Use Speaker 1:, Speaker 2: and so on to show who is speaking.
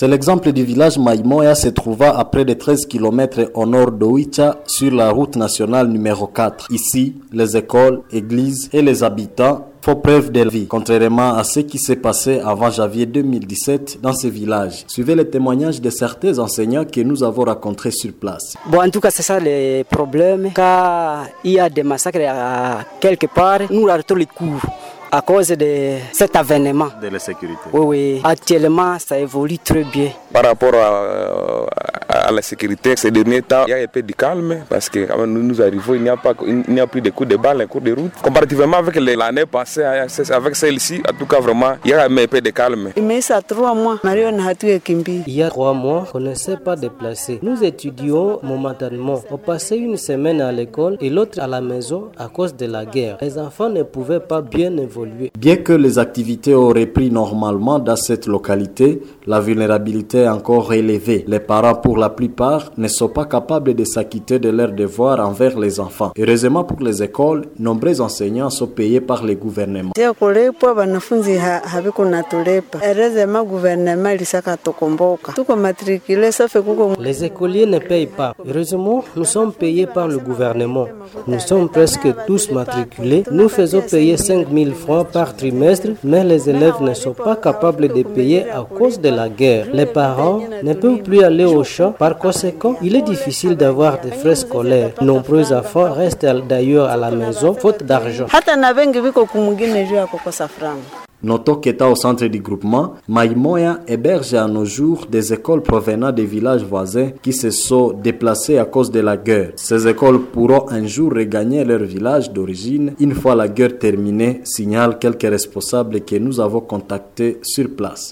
Speaker 1: C'est l'exemple du village Maïmoya se trouvant à près de 13 km au nord d'Oicha sur la route nationale numéro 4. Ici, les écoles, églises et les habitants font preuve de vie, contrairement à ce qui s'est passé avant janvier 2017 dans ce village. Suivez les témoignages de certains enseignants que nous avons rencontrés sur place.
Speaker 2: En tout cas, c'est ça le problème. Quand il y a des massacres quelque part, nous arrêtons les cours à cause de cet avènement.
Speaker 1: De la sécurité.
Speaker 2: Oui. Actuellement, ça évolue très bien.
Speaker 3: Par rapport à la sécurité, ces derniers temps, il y a un peu de calme parce que quand nous arrivons, il n'y a plus de coups de balle en cours de route. Comparativement avec l'année passée, avec celle-ci, en tout cas vraiment, il y a un peu de calme.
Speaker 2: Il y a 3 mois, on ne s'est pas déplacé. Nous étudions momentanément. On passait une semaine à l'école et l'autre à la maison à cause de la guerre. Les enfants ne pouvaient pas bien évoluer.
Speaker 1: Bien que les activités aient repris normalement dans cette localité, la vulnérabilité est encore élevée. Les parents, pour la plupart, ne sont pas capables de s'acquitter de leurs devoirs envers les enfants. Heureusement pour les écoles, nombreux enseignants sont payés par les gouvernements.
Speaker 2: Les écoliers ne payent pas. Heureusement, nous sommes payés par le gouvernement. Nous sommes presque tous matriculés. Nous faisons payer 5 000 francs par trimestre, mais les élèves ne sont pas capables de payer à cause de la guerre. Les parents ne peuvent plus aller au champ. Par conséquent, il est difficile d'avoir des frais scolaires. Nombreux enfants restent d'ailleurs à la maison faute d'argent.
Speaker 1: Notons qu'étant au centre du groupement, Maïmoya héberge à nos jours des écoles provenant des villages voisins qui se sont déplacés à cause de la guerre. Ces écoles pourront un jour regagner leur village d'origine une fois la guerre terminée, signalent quelques responsables que nous avons contactés sur place.